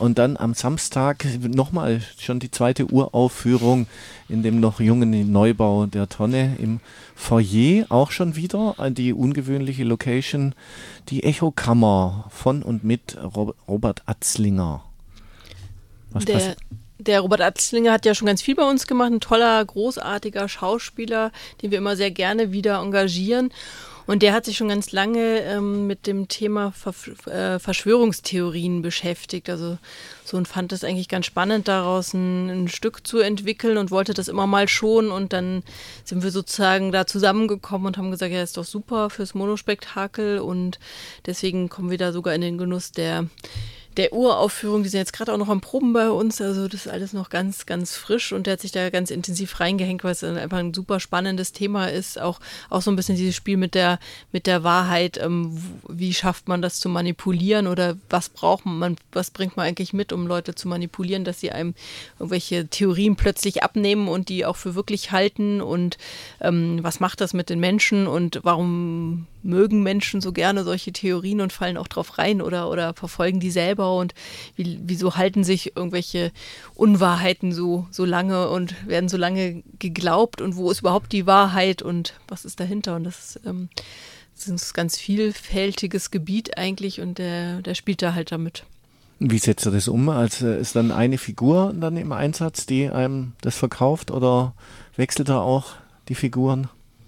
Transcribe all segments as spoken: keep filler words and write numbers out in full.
Und dann am Samstag nochmal schon die zweite Uraufführung in dem noch jungen Neubau der Tonne im Foyer. Auch schon wieder die ungewöhnliche Location, die Echokammer von und mit Robert Atzlinger. Was der, passiert? Der Robert Atzlinger hat ja schon ganz viel bei uns gemacht. Ein toller, großartiger Schauspieler, den wir immer sehr gerne wieder engagieren. Und der hat sich schon ganz lange ähm, mit dem Thema Ver- äh, Verschwörungstheorien beschäftigt. Also so und fand es eigentlich ganz spannend, daraus ein, ein Stück zu entwickeln und wollte das immer mal schon. Und dann sind wir sozusagen da zusammengekommen und haben gesagt, ja, ist doch super fürs Monospektakel. Und deswegen kommen wir da sogar in den Genuss der der Uraufführung. Die sind jetzt gerade auch noch am Proben bei uns, also das ist alles noch ganz, ganz frisch und der hat sich da ganz intensiv reingehängt, weil es einfach ein super spannendes Thema ist, auch, auch so ein bisschen dieses Spiel mit der, mit der Wahrheit, ähm, wie schafft man das zu manipulieren oder was braucht man, was bringt man eigentlich mit, um Leute zu manipulieren, dass sie einem irgendwelche Theorien plötzlich abnehmen und die auch für wirklich halten und ähm, was macht das mit den Menschen und warum mögen Menschen so gerne solche Theorien und fallen auch drauf rein oder, oder verfolgen die selber und wie, wieso halten sich irgendwelche Unwahrheiten so, so lange und werden so lange geglaubt und wo ist überhaupt die Wahrheit und was ist dahinter und das ist, ähm, das ist ein ganz vielfältiges Gebiet eigentlich und der, der spielt da halt damit. Wie setzt er das um? Also ist dann eine Figur dann im Einsatz, die einem das verkauft oder wechselt er auch die Figuren?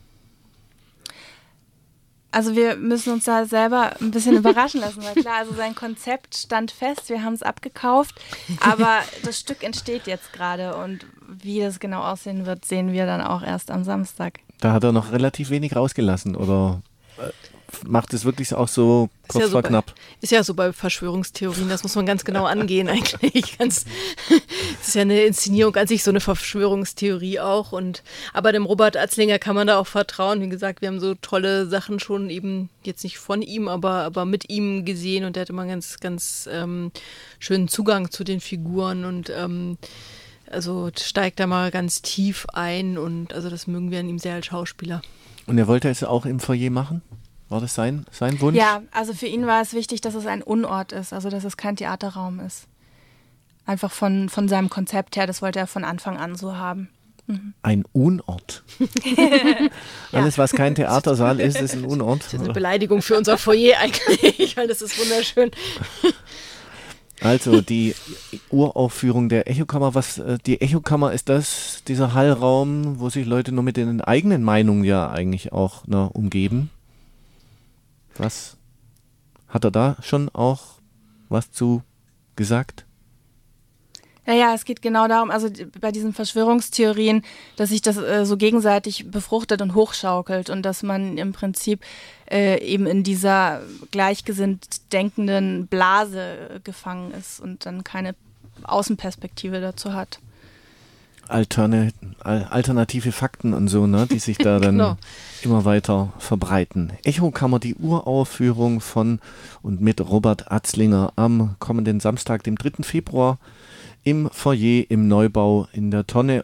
Also wir müssen uns da selber ein bisschen überraschen lassen, weil klar, also sein Konzept stand fest, wir haben es abgekauft, aber das Stück entsteht jetzt gerade und wie das genau aussehen wird, sehen wir dann auch erst am Samstag. Da hat er noch relativ wenig rausgelassen oder macht es wirklich auch so kurz ja vor so knapp? Bei, ist ja so bei Verschwörungstheorien, das muss man ganz genau angehen eigentlich. Ganz, das ist ja eine Inszenierung an sich, so eine Verschwörungstheorie auch. Und aber dem Robert Atzlinger kann man da auch vertrauen. Wie gesagt, wir haben so tolle Sachen schon eben, jetzt nicht von ihm, aber, aber mit ihm gesehen und der hat immer einen ganz, ganz ähm, schönen Zugang zu den Figuren und ähm, also steigt da mal ganz tief ein und also das mögen wir an ihm sehr als Schauspieler. Und er wollte es auch im Foyer machen? War das sein, sein Wunsch? Ja, also für ihn war es wichtig, dass es ein Unort ist, also dass es kein Theaterraum ist. Einfach von, von seinem Konzept her, das wollte er von Anfang an so haben. Mhm. Ein Unort. Alles, was kein Theatersaal ist, ist ein Unort. Das ist eine Beleidigung für unser Foyer eigentlich, weil das ist wunderschön. Also die Uraufführung der Echokammer, was die Echokammer ist das, dieser Hallraum, wo sich Leute nur mit den eigenen Meinungen ja eigentlich auch ne, umgeben. Was hat er da schon auch was zu gesagt? Ja, ja, es geht genau darum, also bei diesen Verschwörungstheorien, dass sich das äh, so gegenseitig befruchtet und hochschaukelt und dass man im Prinzip äh, eben in dieser gleichgesinnt denkenden Blase äh, gefangen ist und dann keine Außenperspektive dazu hat. Alterne, alternative Fakten und so, ne, die sich da dann genau. immer weiter verbreiten. Echokammer, die Uraufführung von und mit Robert Atzlinger am kommenden Samstag, dem dritten Februar im Foyer im Neubau in der Tonne